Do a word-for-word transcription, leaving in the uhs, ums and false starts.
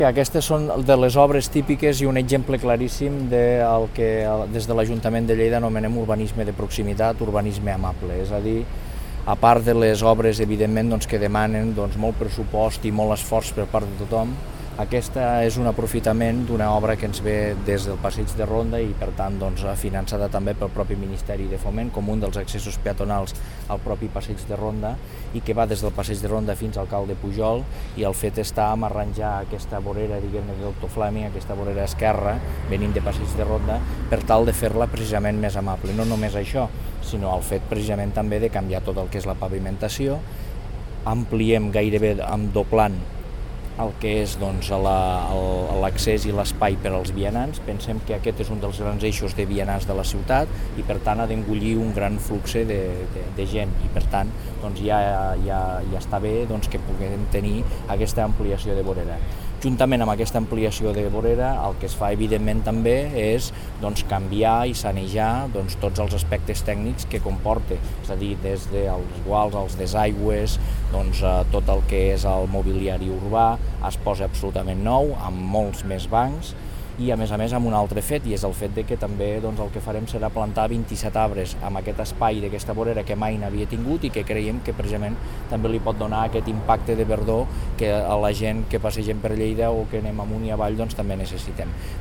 Aquestes són de les obres típiques i un exemple claríssim del que des de l'Ajuntament de Lleida anomenem urbanisme de proximitat, urbanisme amable, és a dir, a part de les obres, evidentment, doncs, que demanen doncs, molt pressupost i molt esforç per part de tothom, aquesta és un aprofitament d'una obra que ens ve des del Passeig de Ronda i, per tant, doncs, finançada també pel propi Ministeri de Foment com un dels accessos peatonals al propi Passeig de Ronda i que va des del Passeig de Ronda fins al Cal de Pujol, i el fet està en arranjar aquesta vorera, diguem-ne, de Doctor Fleming, aquesta vorera esquerra, venint de Passeig de Ronda, per tal de fer-la precisament més amable. No només això, sinó el fet precisament també de canviar tot el que és la pavimentació, ampliem gairebé amb doblant el que és doncs, l'accés i l'espai per als vianants. Pensem que aquest és un dels grans eixos de vianants de la ciutat i per tant ha d'engollir un gran flux de, de, de gent i per tant doncs, ja, ja, ja està bé doncs, que puguem tenir aquesta ampliació de vorera. Juntament amb aquesta ampliació de vorera, el que es fa evidentment també és doncs, canviar i sanejar doncs, tots els aspectes tècnics que comporta, és a dir, des dels guals, els desaigües, doncs, tot el que és el mobiliari urbà es posa absolutament nou, amb molts més bancs, i a més a més amb un altre fet, i és el fet de que també doncs, el que farem serà plantar vint-i-set arbres amb aquest espai d'aquesta vorera que mai n'havia tingut i que creiem que precisament també li pot donar aquest impacte de verdor que a la gent que passegem per Lleida o que anem amunt i avall doncs, també necessitem.